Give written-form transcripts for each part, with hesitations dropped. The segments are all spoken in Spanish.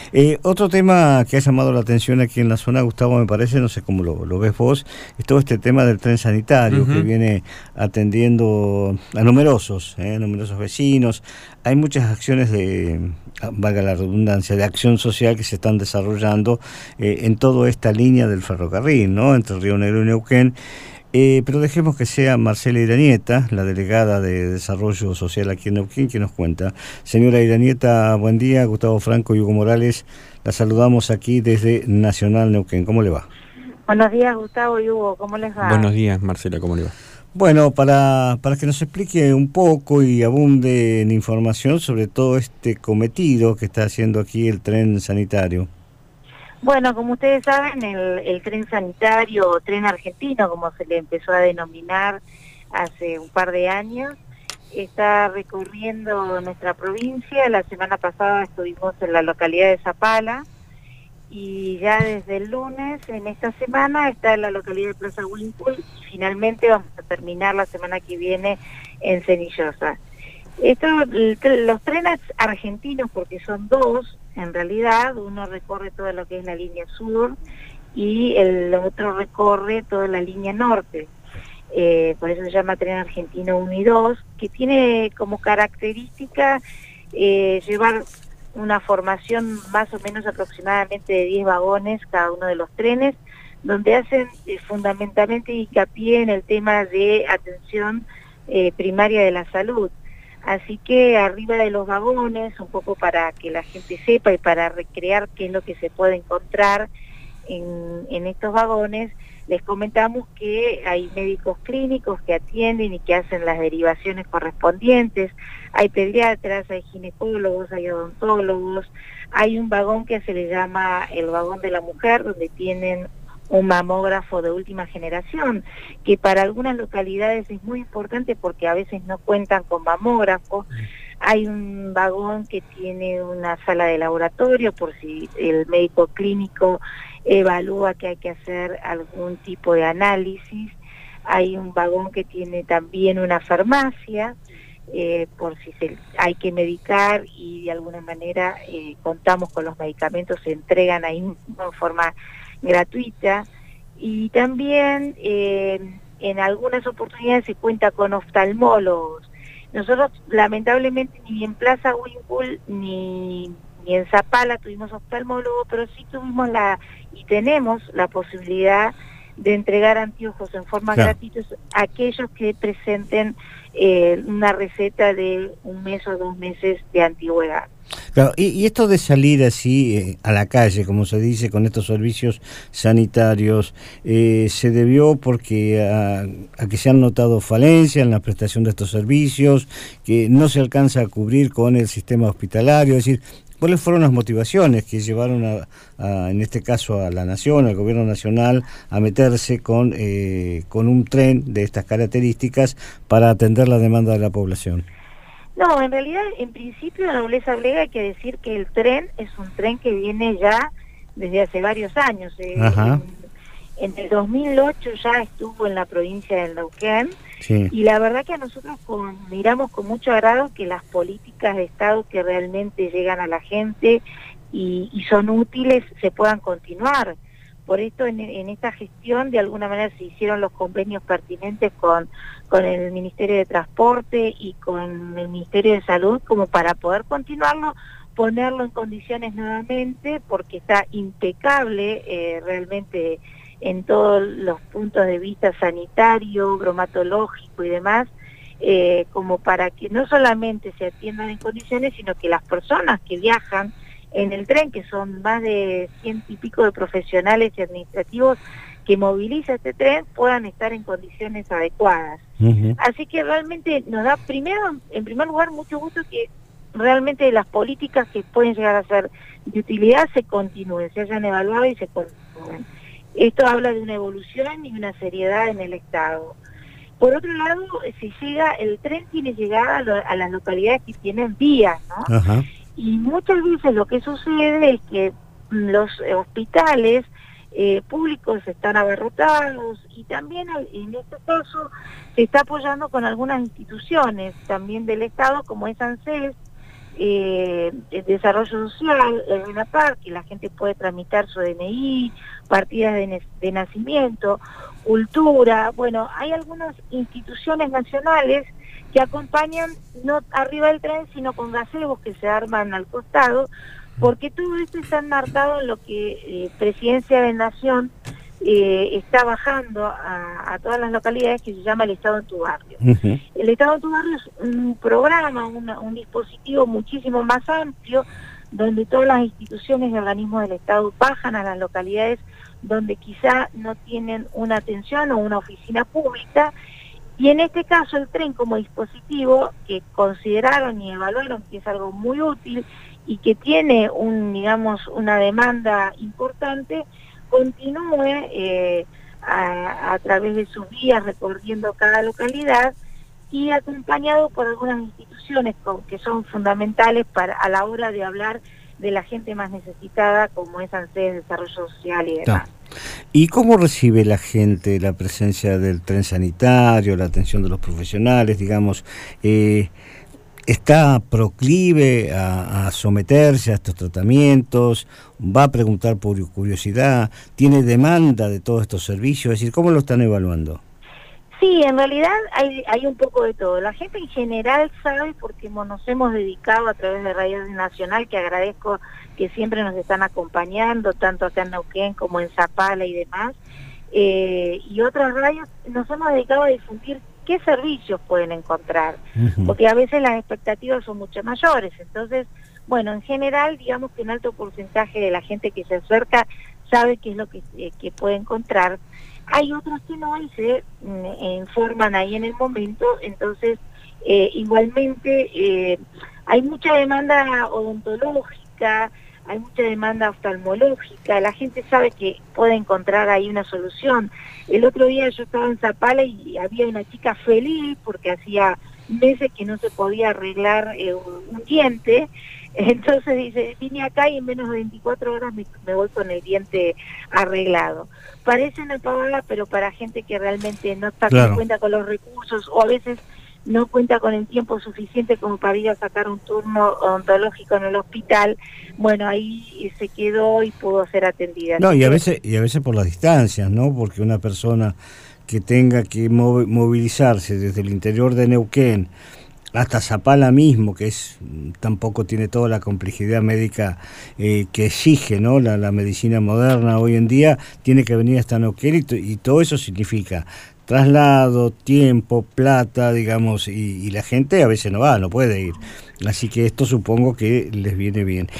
Otro tema que ha llamado la atención aquí en la zona, Gustavo, me parece, no sé cómo lo ves vos, es todo este tema del tren sanitario que viene atendiendo a numerosos vecinos. Hay muchas acciones valga la redundancia, de acción social que se están desarrollando en toda esta línea del ferrocarril, ¿no? Entre Río Negro y Neuquén. Pero dejemos que sea Marcela Iranieta, la delegada de Desarrollo Social aquí en Neuquén, que nos cuenta. Señora Iranieta, buen día. Gustavo Franco y Hugo Morales, la saludamos aquí desde Nacional Neuquén. ¿Cómo le va? Buenos días, Gustavo y Hugo, ¿cómo les va? Buenos días, Marcela, ¿cómo le va? Bueno, para que nos explique un poco y abunde en información sobre todo este cometido que está haciendo aquí el tren sanitario. Bueno, como ustedes saben, el tren sanitario o tren argentino, como se le empezó a denominar hace un par de años, está recorriendo nuestra provincia. La semana pasada estuvimos en la localidad de Zapala y ya desde el lunes, en esta semana, está en la localidad de Plaza Huincul y finalmente vamos a terminar la semana que viene en Cenillosa. Los trenes argentinos, porque son dos, en realidad, uno recorre toda lo que es la línea sur y el otro recorre toda la línea norte. Por eso se llama tren argentino 1 y 2, que tiene como característica llevar una formación más o menos aproximadamente de 10 vagones cada uno de los trenes, donde hacen fundamentalmente hincapié en el tema de atención primaria de la salud. Así que arriba de los vagones, un poco para que la gente sepa y para recrear qué es lo que se puede encontrar en estos vagones, les comentamos que hay médicos clínicos que atienden y que hacen las derivaciones correspondientes, hay pediatras, hay ginecólogos, hay odontólogos, hay un vagón que se le llama el vagón de la mujer, donde tienen un mamógrafo de última generación, que para algunas localidades es muy importante porque a veces no cuentan con mamógrafo. Hay un vagón que tiene una sala de laboratorio por si el médico clínico evalúa que hay que hacer algún tipo de análisis. Hay un vagón que tiene también una farmacia, por si hay que medicar y de alguna manera contamos con los medicamentos, se entregan ahí en forma gratuita. Y también en algunas oportunidades se cuenta con oftalmólogos. Nosotros lamentablemente ni en Plaza Huincul ni en Zapala tuvimos oftalmólogo, pero sí tuvimos y tenemos la posibilidad de entregar anteojos en forma gratuita a aquellos que presenten una receta de 1 mes o 2 meses de antigüedad. Claro, y esto de salir así a la calle, como se dice, con estos servicios sanitarios, ¿se debió porque a que se han notado falencias en la prestación de estos servicios, que no se alcanza a cubrir con el sistema hospitalario? Es decir, ¿cuáles fueron las motivaciones que llevaron en este caso a la Nación, al Gobierno Nacional, a meterse con un tren de estas características para atender la demanda de la población? No, en realidad, en principio, la nobleza griega hay que decir que el tren es un tren que viene ya desde hace varios años. En el 2008 ya estuvo en la provincia del Neuquén, y la verdad que a nosotros miramos con mucho agrado que las políticas de Estado que realmente llegan a la gente y son útiles se puedan continuar. Por esto en esta gestión de alguna manera se hicieron los convenios pertinentes con el Ministerio de Transporte y con el Ministerio de Salud como para poder continuarlo, ponerlo en condiciones nuevamente, porque está impecable realmente en todos los puntos de vista sanitario, bromatológico y demás, como para que no solamente se atiendan en condiciones, sino que las personas que viajan en el tren, que son más de 100 y pico de profesionales y administrativos que moviliza este tren, puedan estar en condiciones adecuadas. Así que realmente nos da en primer lugar, mucho gusto que realmente las políticas que pueden llegar a ser de utilidad se continúen, se hayan evaluado y se continúen. Esto habla de una evolución y una seriedad en el Estado. Por otro lado, el tren tiene llegada a las localidades que tienen vías, ¿no? Y muchas veces lo que sucede es que los hospitales públicos están abarrotados y también en este caso se está apoyando con algunas instituciones también del Estado como es ANSES, el desarrollo social, el RENAPAR, que la gente puede tramitar su DNI, partidas de nacimiento, cultura. Bueno, hay algunas instituciones nacionales que acompañan no arriba del tren, sino con gazebos que se arman al costado, porque todo esto está enmarcado en lo que Presidencia de Nación está bajando a todas las localidades, que se llama el Estado en tu barrio. Uh-huh. El Estado en tu barrio es un programa, un dispositivo muchísimo más amplio, donde todas las instituciones y organismos del Estado bajan a las localidades donde quizá no tienen una atención o una oficina pública, y en este caso el tren como dispositivo que consideraron y evaluaron que es algo muy útil y que tiene una demanda importante, continúe a través de sus vías recorriendo cada localidad y acompañado por algunas instituciones que son fundamentales a la hora de hablar de la gente más necesitada, como es ANSES, Desarrollo Social y demás. ¿Y cómo recibe la gente la presencia del tren sanitario, la atención de los profesionales, digamos? ¿Está proclive a someterse a estos tratamientos? ¿Va a preguntar por curiosidad? ¿Tiene demanda de todos estos servicios? Es decir, ¿cómo lo están evaluando? Sí, en realidad hay un poco de todo. La gente en general sabe, porque nos hemos dedicado a través de Radio Nacional, que agradezco que siempre nos están acompañando, tanto acá en Neuquén como en Zapala y demás, y otras radios, nos hemos dedicado a difundir qué servicios pueden encontrar, porque a veces las expectativas son mucho mayores. Entonces, bueno, en general, digamos que un alto porcentaje de la gente que se acerca sabe qué es lo que puede encontrar. Hay otros que no, y se informan ahí en el momento. Entonces, igualmente, hay mucha demanda odontológica, hay mucha demanda oftalmológica, la gente sabe que puede encontrar ahí una solución. El otro día yo estaba en Zapala y había una chica feliz porque hacía meses que no se podía arreglar un diente. Entonces dice, vine acá y en menos de 24 horas me voy con el diente arreglado. Parece una pavada, pero para gente que realmente no está en cuenta con los recursos, o a veces no cuenta con el tiempo suficiente como para ir a sacar un turno odontológico en el hospital, bueno, ahí se quedó y pudo ser atendida. No, y a veces por las distancias, ¿no? Porque una persona que tenga que movilizarse desde el interior de Neuquén hasta Zapala mismo, que tampoco tiene toda la complejidad médica que exige, ¿no? La medicina moderna hoy en día, tiene que venir hasta Neuquén, y todo eso significa traslado, tiempo, plata, digamos, y la gente a veces no puede ir. Así que esto supongo que les viene bien.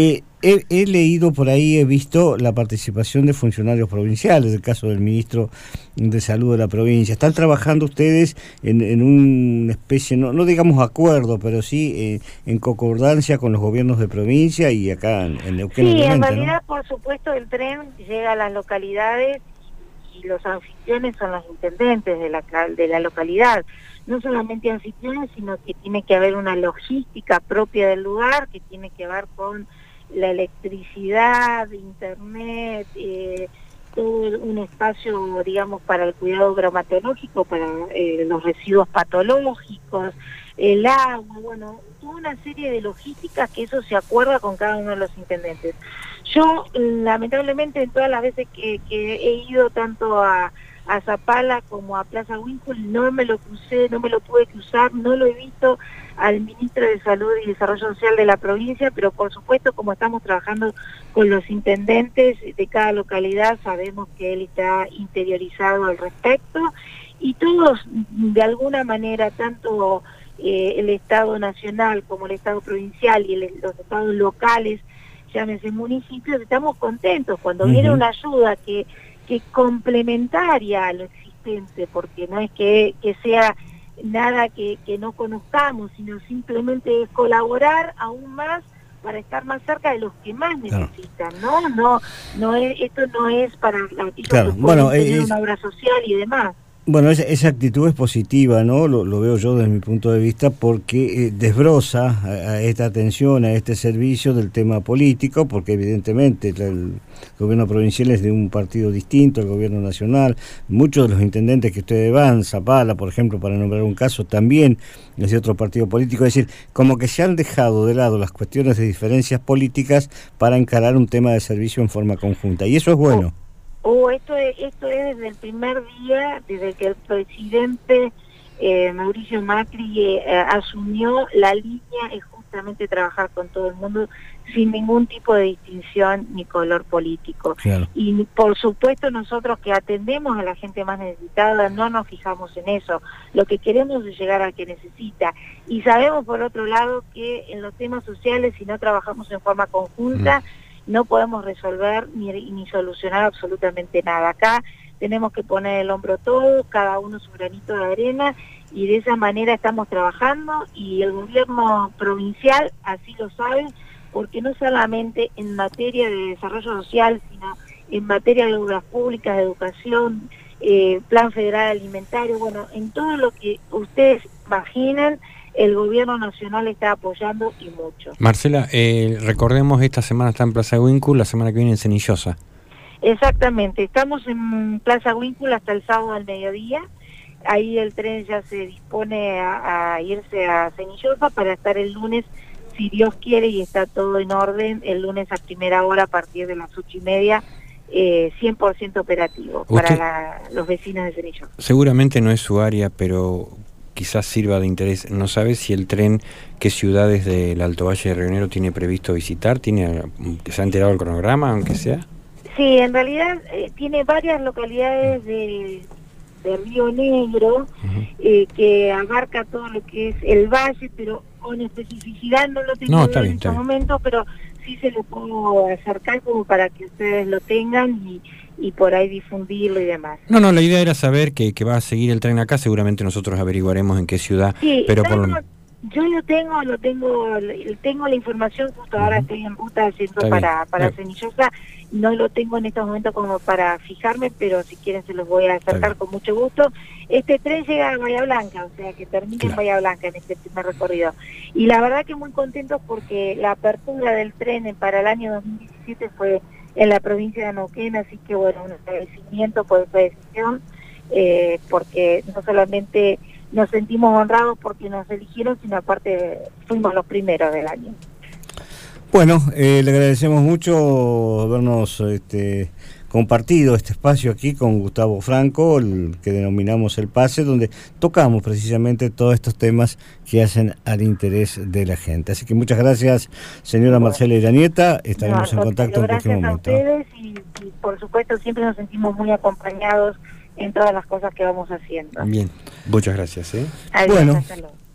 He leído por ahí, he visto la participación de funcionarios provinciales, el caso del ministro de Salud de la provincia. ¿Están trabajando ustedes en una especie, no digamos acuerdo, pero sí en concordancia con los gobiernos de provincia y acá en Neuquén? Sí, en realidad, ¿no? Por supuesto, el tren llega a las localidades y los anfitriones son los intendentes de la localidad. No solamente anfitriones, sino que tiene que haber una logística propia del lugar, que tiene que ver con la electricidad, internet, todo un espacio, digamos, para el cuidado bromatológico, para los residuos patológicos, el agua, bueno, toda una serie de logísticas que eso se acuerda con cada uno de los intendentes. Yo, lamentablemente, en todas las veces que he ido tanto a Zapala como a Plaza Winkle, no me lo crucé, no me lo pude cruzar, no lo he visto al ministro de Salud y Desarrollo Social de la provincia, pero por supuesto, como estamos trabajando con los intendentes de cada localidad, sabemos que él está interiorizado al respecto, y todos, de alguna manera, tanto el Estado nacional como el Estado provincial y los estados locales, llámese municipios, estamos contentos cuando viene una ayuda que complementaria a lo existente, porque no es que sea nada que no conozcamos, sino simplemente es colaborar aún más para estar más cerca de los que más necesitan, ¿no? Esto no es para aquellos que pueden tener una obra social y demás. Bueno, esa actitud es positiva, ¿no? Lo veo yo desde mi punto de vista porque desbroza a esta atención, a este servicio del tema político, porque evidentemente el gobierno provincial es de un partido distinto al gobierno nacional. Muchos de los intendentes que ustedes van, Zapala, por ejemplo, para nombrar un caso, también es de otro partido político. Es decir, como que se han dejado de lado las cuestiones de diferencias políticas para encarar un tema de servicio en forma conjunta. Y eso es bueno. Esto es desde el primer día, desde que el presidente Mauricio Macri asumió la línea, es justamente trabajar con todo el mundo sin ningún tipo de distinción ni color político. Claro. Y por supuesto nosotros que atendemos a la gente más necesitada no nos fijamos en eso, lo que queremos es llegar al que necesita. Y sabemos por otro lado que en los temas sociales, si no trabajamos en forma conjunta, no podemos resolver ni solucionar absolutamente nada. Acá tenemos que poner el hombro todo, cada uno su granito de arena, y de esa manera estamos trabajando, y el gobierno provincial así lo sabe, porque no solamente en materia de desarrollo social, sino en materia de obras públicas, de educación, plan federal alimentario, bueno, en todo lo que ustedes imaginen, el gobierno nacional está apoyando y mucho. Marcela, recordemos, esta semana está en Plaza Huíncul, la semana que viene en Cenillosa. Exactamente, estamos en Plaza Huíncul hasta el sábado al mediodía. Ahí el tren ya se dispone a irse a Cenillosa para estar el lunes, si Dios quiere y está todo en orden, el lunes a primera hora a partir de las 8:30, 100% operativo para los vecinos de Cenillosa. Seguramente no es su área, pero quizás sirva de interés. ¿No sabe si el tren, qué ciudades del Alto Valle de Río Negro tiene previsto visitar? ¿Se ha enterado el cronograma, aunque sea? Sí, en realidad tiene varias localidades de Río Negro, que abarca todo lo que es el valle, pero con especificidad no lo tengo en este momento, pero sí se lo puedo acercar como para que ustedes lo tengan y por ahí difundirlo y demás. No, la idea era saber que va a seguir el tren acá. Seguramente nosotros averiguaremos en qué ciudad. Sí, pero yo tengo la información, justo ahora estoy en ruta haciendo para Cenillosa, no lo tengo en estos momentos como para fijarme, pero si quieren se los voy a acercar con mucho gusto. Este tren llega a Bahía Blanca, o sea que termina en Bahía Blanca en este primer recorrido. Y la verdad que muy contentos porque la apertura del tren para el año 2017 fue en la provincia de Neuquén, así que bueno, un agradecimiento por esa decisión, porque no solamente nos sentimos honrados porque nos eligieron, sino aparte fuimos los primeros del año. Bueno, le agradecemos mucho habernos compartido este espacio aquí con Gustavo Franco, el que denominamos El Pase, donde tocamos precisamente todos estos temas que hacen al interés de la gente. Así que muchas gracias, señora Marcela Iranieta, estaremos en contacto en cualquier momento. Gracias a ustedes y por supuesto siempre nos sentimos muy acompañados en todas las cosas que vamos haciendo. Bien, muchas gracias. Adiós, bueno. hasta luego.